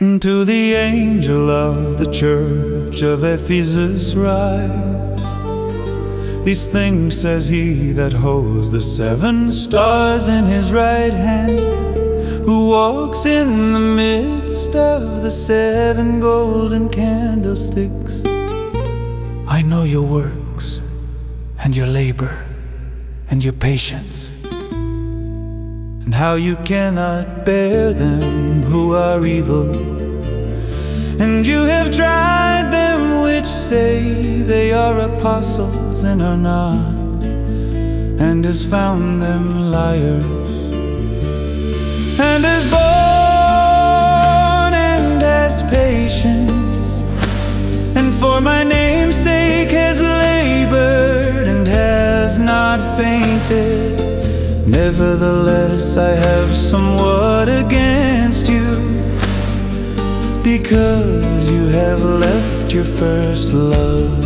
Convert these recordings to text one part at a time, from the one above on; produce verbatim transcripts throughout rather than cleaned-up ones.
To the angel of the church of Ephesus write, these things says he that holds the seven stars in his right hand, who walks in the midst of the seven golden candlesticks. I know your works, and your labor, and your patience, and how you cannot bear them who are evil. And you have tried them which say they are apostles and are not, and has found them liars, and has borne and has patience, and for my name's sake has labored and has not fainted. Nevertheless, I have somewhat against you, because you have left your first love.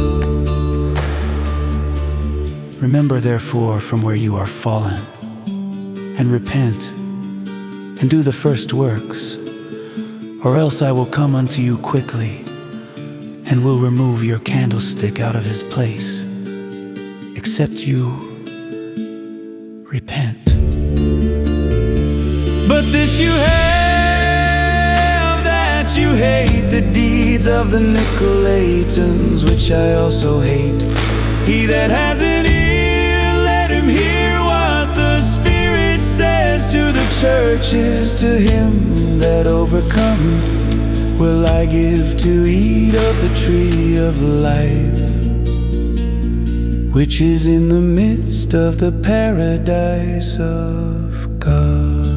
Remember therefore from where you are fallen, and repent, and do the first works, or else I will come unto you quickly, and will remove your candlestick out of his place, except you repent. But this you have, that you hate the deeds of the Nicolaitans, which I also hate. He that has an ear, let him hear what the Spirit says to the churches. To him that overcometh will I give to eat of the tree of life, which is in the midst of the paradise of God.